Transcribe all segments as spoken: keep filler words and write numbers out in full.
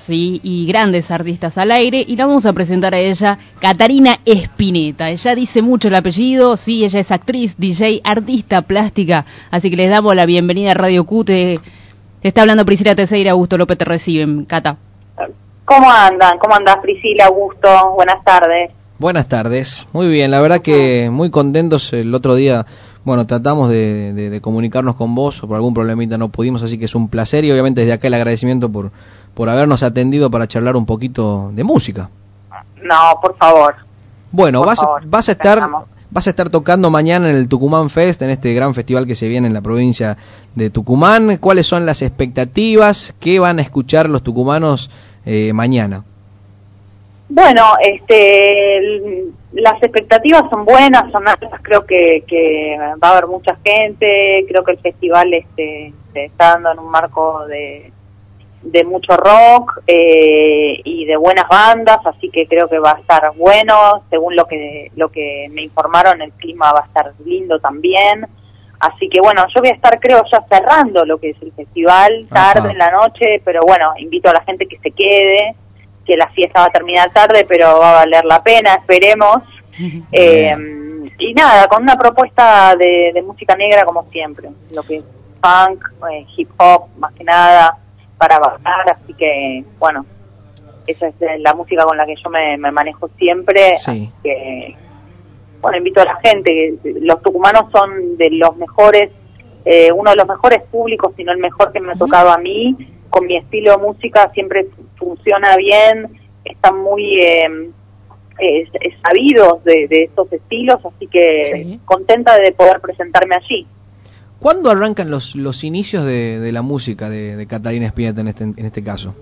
sí, y grandes artistas al aire, y la vamos a presentar a ella, Catarina Spinetta. Ella dice mucho el apellido, sí, ella es actriz, D J, artista plástica, así que les damos la bienvenida a Radio Q. Te, te está hablando Priscila Teixeira, Augusto López te reciben, Cata. ¿Cómo andan? ¿Cómo andás, Priscila, Augusto? Buenas tardes. Buenas tardes, muy bien, la verdad que muy contentos. El otro día, bueno, tratamos de, de, de comunicarnos con vos, por algún problemita no pudimos, así que es un placer y obviamente desde acá el agradecimiento por, por habernos atendido para charlar un poquito de música. No, por favor. Bueno, por vas, favor, vas a estar vas a estar tocando mañana en el Tucumán Fest, en este gran festival que se viene en la provincia de Tucumán. ¿Cuáles son las expectativas? ¿Qué van a escuchar los tucumanos eh, mañana? Bueno, este, las expectativas son buenas, son altas, creo que, que va a haber mucha gente, creo que el festival este, se está dando en un marco de, de mucho rock eh, y de buenas bandas, así que creo que va a estar bueno, según lo que, lo que me informaron, el clima va a estar lindo también, así que bueno, yo voy a estar creo ya cerrando lo que es el festival, tarde Ajá. en la noche, pero bueno, invito a la gente que se quede, que la fiesta va a terminar tarde, pero va a valer la pena, esperemos. eh, y nada, con una propuesta de, de música negra como siempre, lo que es funk, eh, hip hop, más que nada, para bailar, así que, bueno, esa es la música con la que yo me, me manejo siempre, sí. Así que, bueno, invito a la gente, los tucumanos son de los mejores, eh, uno de los mejores públicos, si no el mejor que me ha tocado a mí, con mi estilo de música siempre funciona bien, están muy eh, eh, sabidos de, de estos estilos, así que sí. contenta de poder presentarme allí. ¿Cuándo arrancan los los inicios de, de la música de, de Catarina Spinetta en este, en este caso?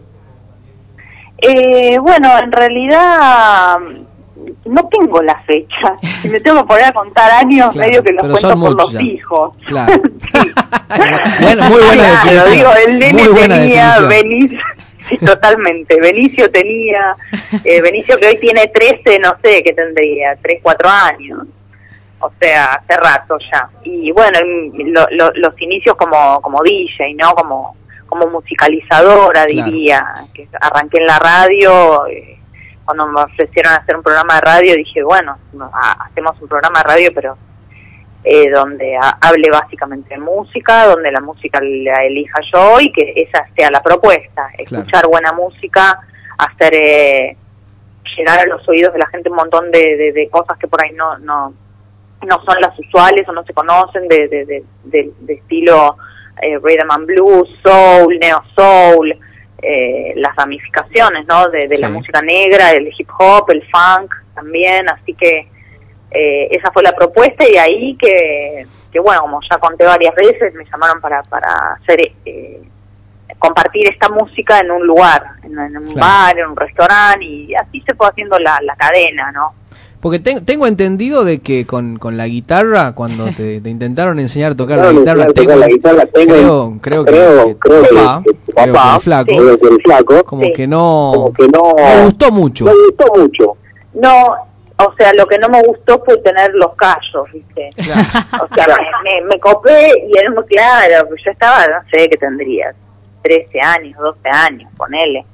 Eh, bueno, en realidad no tengo la fecha, si me tengo que poner a contar años, claro, medio que los cuento por los ya. hijos. Claro. Sí. Bueno, muy buena claro, definición. Digo, el nene muy buena tenía, definición. Benicio, sí, totalmente, Benicio tenía, eh, Benicio que hoy tiene trece, no sé qué tendría, tres, cuatro años, o sea, hace rato ya. Y bueno, lo, lo, los inicios como como D J, ¿no? Como como musicalizadora, diría, claro. Que arranqué en la radio, eh, cuando me ofrecieron hacer un programa de radio, dije, bueno, no, ha, hacemos un programa de radio, pero eh, donde ha, hable básicamente de música, donde la música la elija yo y que esa sea la propuesta, escuchar claro. buena música, hacer eh, llegar a los oídos de la gente un montón de, de, de cosas que por ahí no no no son las usuales o no se conocen, de, de, de, de, de estilo eh, rhythm and blues, soul, neo soul, Eh, las ramificaciones, ¿no? De, de sí. la música negra, el hip hop, el funk también, así que eh, esa fue la propuesta y ahí que, que bueno, como ya conté varias veces, me llamaron para para hacer eh, compartir esta música en un lugar, en, en un claro. bar, en un restaurante y así se fue haciendo la, la cadena, ¿no? Porque te, tengo entendido de que con, con la guitarra, cuando te, te intentaron enseñar a tocar no, la guitarra, tengo, la guitarra tengo, creo, creo, creo que, creo que, papá, que tu papá, creo que el flaco, sí. creo que el flaco como, sí. que no, como que no, me gustó mucho. Me gustó mucho. No, o sea, lo que no me gustó fue tener los callos, ¿viste? Claro. O sea, me, me, me copé y era muy claro, yo estaba, no sé qué tendría, trece años, doce años, ponele.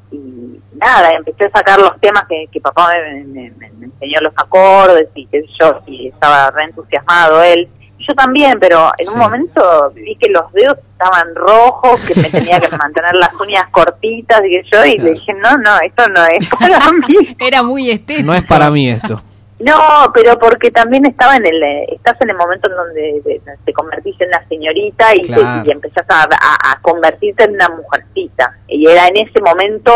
Y nada, empecé a sacar los temas que, que papá me, me, me enseñó los acordes y qué sé yo, y estaba re entusiasmado él, y yo también, pero en sí. un momento vi que los dedos estaban rojos, que me tenía que mantener las uñas cortitas y que yo, y claro. le dije, no, no, esto no es para mí. Era muy estético. No es para mí esto. No, pero porque también estaba en el, estás en el momento en donde de, de, te convertiste en una señorita y, claro. te, y empezás a, a, a convertirte en una mujercita. Y era en ese momento,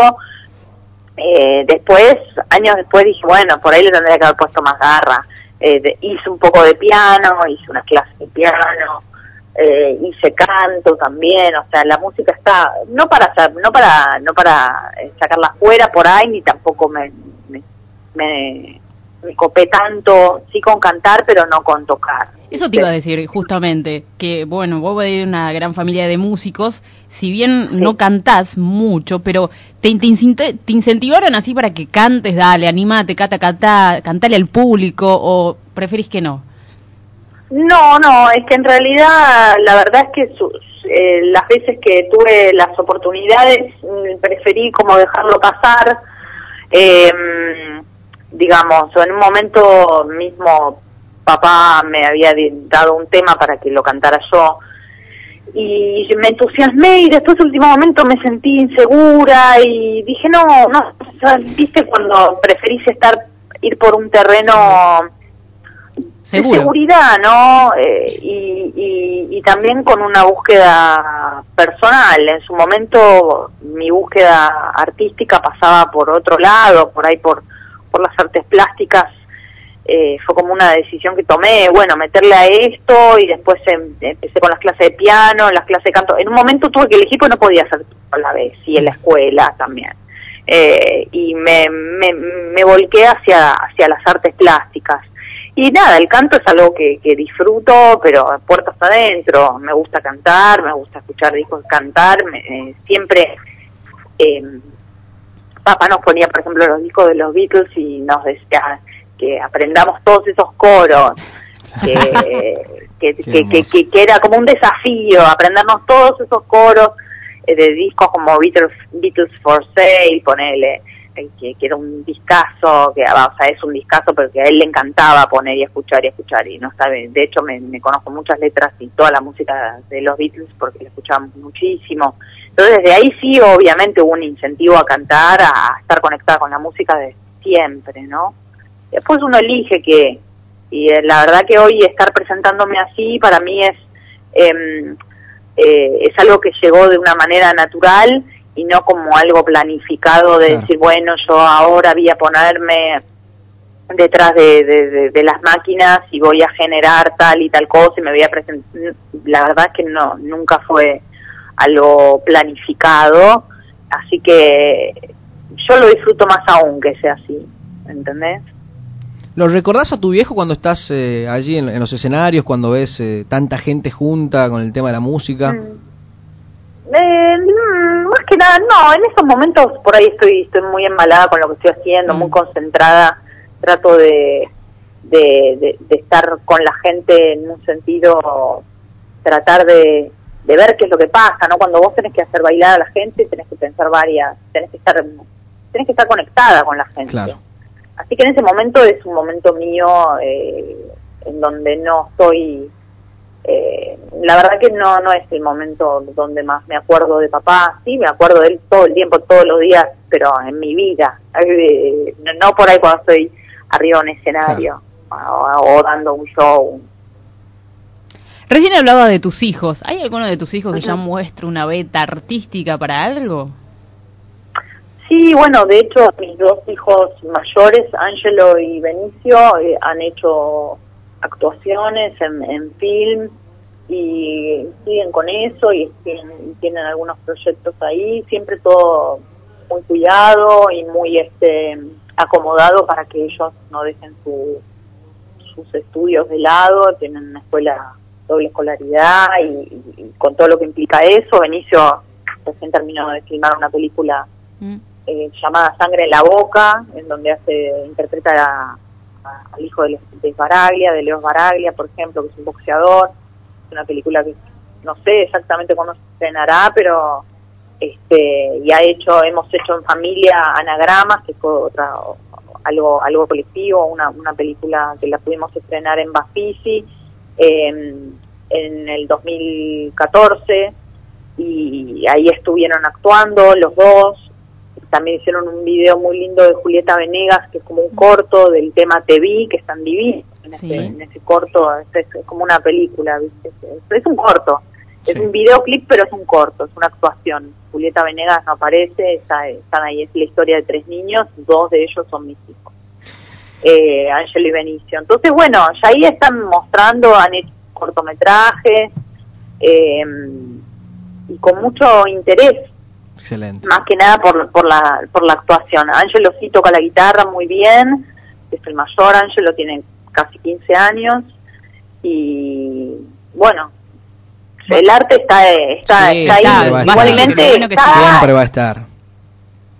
eh, después, años después dije, bueno, por ahí le tendría que haber puesto más garra. Eh, de, hice un poco de piano, hice una clase de piano, eh, hice canto también, o sea, la música está, no para no para no para sacarla fuera por ahí, ni tampoco me... me, me me copé tanto, sí con cantar, pero no con tocar. Eso te iba a decir, justamente, que bueno, vos venís de una gran familia de músicos, si bien sí. no cantás mucho, pero te, te, te incentivaron así para que cantes, dale, animate, cata, cata, cantale al público, o preferís que no? No, no, es que en realidad la verdad es que su, eh, las veces que tuve las oportunidades, preferí como dejarlo pasar. Eh, digamos, en un momento mismo papá me había dado un tema para que lo cantara yo, y me entusiasmé, y después el último momento me sentí insegura y dije no, no, o sea, viste cuando preferís estar, ir por un terreno Seguro. de seguridad, ¿no? Eh, y, y, y también con una búsqueda personal. En su momento mi búsqueda artística pasaba por otro lado, por ahí por, por las artes plásticas. Eh, fue como una decisión que tomé, bueno, meterle a esto, y después em, empecé con las clases de piano, las clases de canto. En un momento tuve que elegir porque no podía hacer todo a la vez, y en la escuela también. Eh, y me, me, me volqué hacia, hacia las artes plásticas. Y nada, el canto es algo que, que disfruto, pero puertas adentro. Me gusta cantar, me gusta escuchar discos, cantar. Me, eh, siempre, eh, papá nos ponía, por ejemplo, los discos de los Beatles y nos decía que aprendamos todos esos coros, que, que, que, que, que, que era como un desafío, aprendernos todos esos coros eh, de discos como Beatles, Beatles for Sale, ponele. Que, que era un discazo, que o sea, es un discazo, pero que a él le encantaba poner y escuchar y escuchar, y no sabe, de hecho me, me conozco muchas letras y toda la música de los Beatles porque la escuchábamos muchísimo. Entonces desde ahí sí, obviamente hubo un incentivo a cantar, a, a estar conectada con la música de siempre, ¿no? Después uno elige que, y eh, la verdad que hoy estar presentándome así para mí es eh, eh, es algo que llegó de una manera natural y no como algo planificado de claro. decir, bueno, yo ahora voy a ponerme detrás de, de, de, de las máquinas y voy a generar tal y tal cosa y me voy a presentar. La verdad es que no, nunca fue algo planificado, así que yo lo disfruto más aún que sea así, ¿entendés? ¿Lo recordás a tu viejo cuando estás eh, allí en, en los escenarios, cuando ves eh, tanta gente junta con el tema de la música? Mm. Eh, más que nada, no, en esos momentos por ahí estoy estoy muy embalada con lo que estoy haciendo, mm. muy concentrada, trato de, de, de, de estar con la gente en un sentido, tratar de, de ver qué es lo que pasa, ¿no? Cuando vos tenés que hacer bailar a la gente, tenés que pensar varias, tenés que estar, tenés que estar conectada con la gente. Claro. Así que en ese momento es un momento mío eh, en donde no estoy... Eh, la verdad que no no es el momento donde más me acuerdo de papá. Sí, me acuerdo de él todo el tiempo, todos los días, pero en mi vida, eh, no, no por ahí cuando estoy arriba en un escenario, claro. o, o dando un show. Recién hablaba de tus hijos. ¿Hay alguno de tus hijos que uh-huh. ya muestre una beta artística para algo? Sí, bueno, de hecho mis dos hijos mayores, Ángelo y Benicio, eh, han hecho actuaciones en, en film y siguen con eso y tienen, tienen algunos proyectos ahí, siempre todo muy cuidado y muy este acomodado para que ellos no dejen su, sus estudios de lado. Tienen una escuela doble escolaridad y, y, y con todo lo que implica eso. Benicio recién terminó de filmar una película mm. eh, llamada Sangre en la Boca, en donde hace interpreta a al hijo de, de Baraglia, de Leos Baraglia, por ejemplo, que es un boxeador. Es una película que no sé exactamente cuándo se estrenará, pero este y ha hecho, hemos hecho en familia Anagramas, que fue otra algo algo colectivo, una una película que la pudimos estrenar en Bafisi eh, en el dos mil catorce, y ahí estuvieron actuando los dos. También hicieron un video muy lindo de Julieta Venegas, que es como un corto del tema Te Vi, que están divinos en, sí. ese, en ese corto. Es, es como una película, ¿viste? Es, es un corto, sí. Es un videoclip, pero es un corto, es una actuación. Julieta Venegas no aparece, está, están ahí, es la historia de tres niños, dos de ellos son mis hijos, eh, Ángelo y Benicio. Entonces, bueno, ya ahí están mostrando, han hecho cortometrajes, eh, y con mucho interés. Excelente. Más que nada por por la por la actuación. Ángelo sí toca la guitarra muy bien, es el mayor. Ángelo tiene casi quince años y bueno, el arte está está, sí, está ahí. Igualmente está, siempre va a estar. Sí,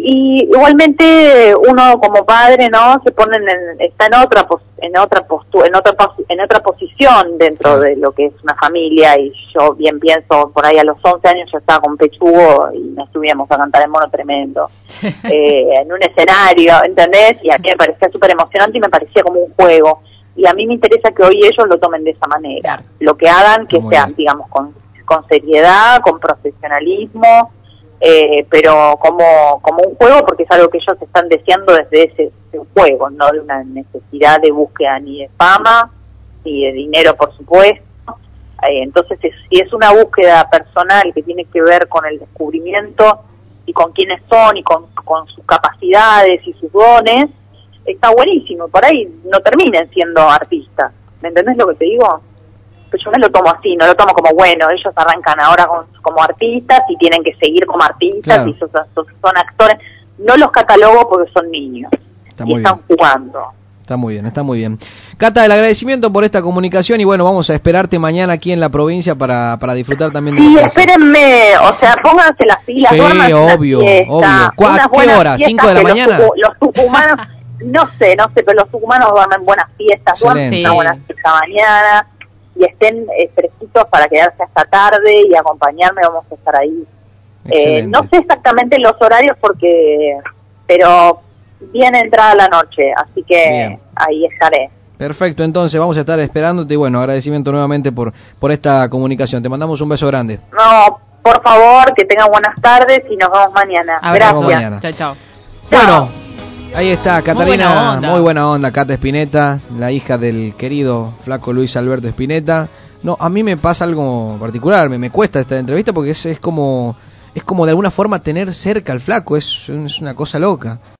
y igualmente uno como padre, ¿no? Se pone en, está en otra pos, en otra postura, en otra en otra posición dentro de lo que es una familia, y yo bien pienso, por ahí a los once años yo estaba con Pechugo y nos subíamos a cantar El Mono Tremendo eh, en un escenario, ¿entendés? Y a mí me parecía súper emocionante y me parecía como un juego, y a mí me interesa que hoy ellos lo tomen de esa manera, lo que hagan que sean, digamos, con, con seriedad, con profesionalismo, Eh, pero como como un juego, porque es algo que ellos están deseando desde ese, ese juego, no de una necesidad de búsqueda ni de fama ni de dinero, por supuesto. Eh, entonces es, si es una búsqueda personal que tiene que ver con el descubrimiento y con quiénes son y con, con sus capacidades y sus dones, está buenísimo. Por ahí no terminen siendo artistas, ¿me entendés lo que te digo? Yo me lo tomo así, no lo tomo como, bueno, ellos arrancan ahora con, como artistas y tienen que seguir como artistas, claro, y son, son, son actores. No los catalogo porque son niños está y están bien. Jugando. Está muy bien, está muy bien. Cata, el agradecimiento por esta comunicación y bueno, vamos a esperarte mañana aquí en la provincia para, para disfrutar también de Sí, espérenme, o sea, pónganse las pilas. Sí, obvio, obvio. ¿A qué hora? ¿Cinco de la mañana? Los, los tucumanos, no sé, no sé, pero los tucumanos duermen buenas fiestas, duermen una buena fiesta mañana. Y estén eh, fresquitos para quedarse hasta tarde y acompañarme, vamos a estar ahí. Eh, no sé exactamente los horarios porque, pero bien entrada la noche, así que bien, ahí estaré. Perfecto, entonces vamos a estar esperándote y bueno, agradecimiento nuevamente por por esta comunicación. Te mandamos un beso grande. No, por favor, que tengan buenas tardes y nos vemos mañana. A Gracias. Chao, chao. Bueno. Ahí está, Catarina, muy buena onda, muy buena onda, Cata Spinetta, la hija del querido flaco Luis Alberto Spinetta. No, a mí me pasa algo particular, me, me cuesta esta entrevista porque es, es como es como de alguna forma tener cerca al flaco, es, es una cosa loca.